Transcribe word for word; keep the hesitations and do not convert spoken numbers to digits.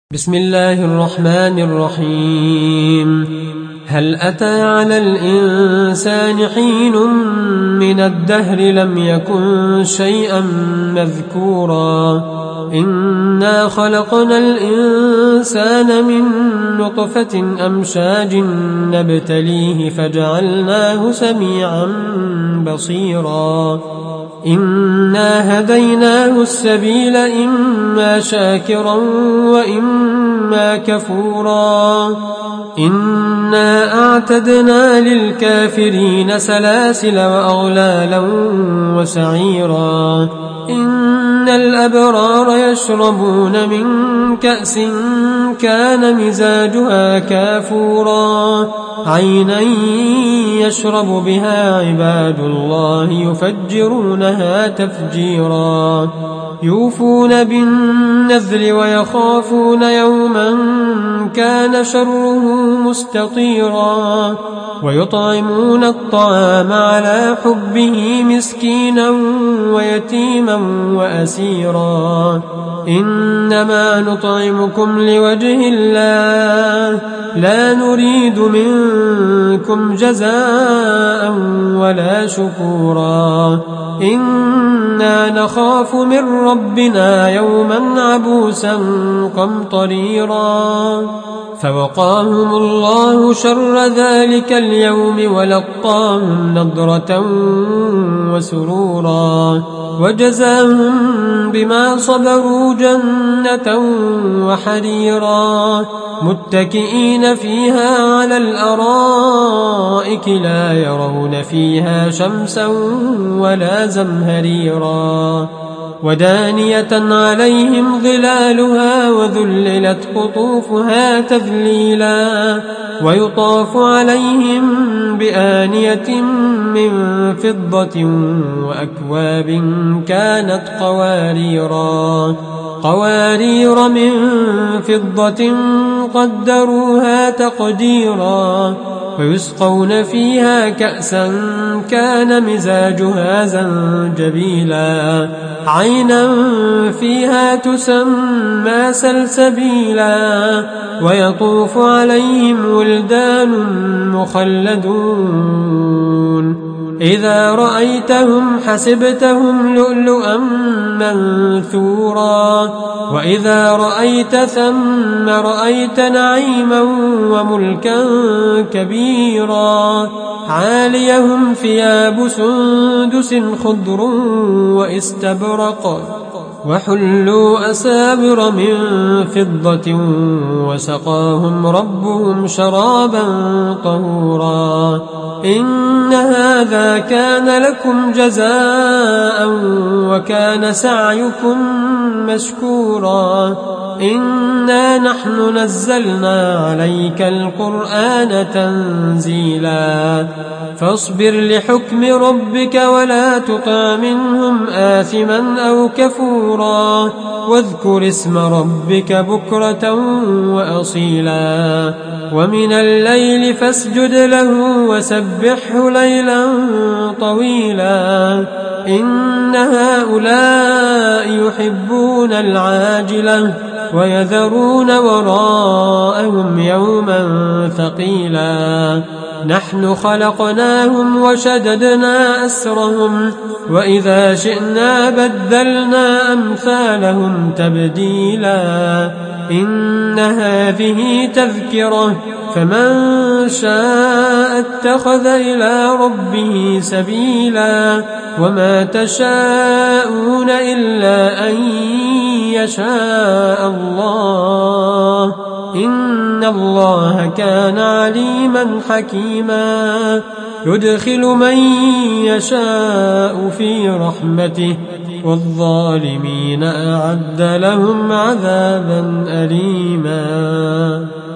بسم الله الرحمن الرحيم. هل أتى على الإنسان حين من الدهر لم يكن شيئا مذكورا إنا خلقنا الإنسان من نطفة أمشاج نبتليه فجعلناه سميعا بصيرا إنا هديناه السبيل إما شاكرا وإما كفورا إنا أعتدنا للكافرين سلاسل وأغلالا وسعيرا إن الأبرار يشربون من كأس كان مزاجها كافورا عينا يشرب بها عباد الله يفجرونها تفجيرا يوفون بالنذر ويخافون يوما كان شره مستطيرا ويطعمون الطعام على حبه مسكينا ويتيما وأسيرا إنما نطعمكم لوجه الله لا نريد منكم جزاء ولا شكورا إنا نخاف من ربنا يوما عبوسا قمطريرا فوقاهم الله شر ذلك اليوم ولقاهم نضرة وسرورا وجزاهم بما صبروا جنة وحريرا متكئين فيها على الأرائك لا يرون فيها شمسا ولا زمهريرا ودانية عليهم ظلالها وذللت قطوفها تذليلا ويطاف عليهم بآنية من فضة وأكواب كانت قواريرا قوارير من فضة قدروها تقديرا ويسقون فيها كأسا كان مزاجها زنجبيلا عينا فيها تسمى سلسبيلا ويطوف عليهم ولدان مخلدون إذا رأيتهم حسبتهم لؤلؤا منثورا وإذا رأيت ثم رأيت نعيما وملكا كبيرا عاليهم ثياب سندس خضر واستبرق وحلوا أسابر من فضة وسقاهم ربهم شرابا طهورا إن هذا كان لكم جزاء وكان سعيكم مشكورا إنا نحن نزلنا عليك القرآن تنزيلا فاصبر لحكم ربك ولا تطع منهم آثما أو كفورا واذكر اسم ربك بكرة وأصيلا ومن الليل فاسجد له وسبحه ليلا طويلا إن هؤلاء يحبون العاجلة ويذرون وراءهم يوما ثقيلا نحن خلقناهم وشددنا أسرهم وإذا شئنا بدلنا أمثالهم تبديلا إن هذه تذكرة فمن شاء اتخذ إلى ربه سبيلا وما تشاءون إلا أن يشاء الله إن الله كان عليما حكيما يدخل من يشاء في رحمته والظالمين أعد لهم عذابا أليما.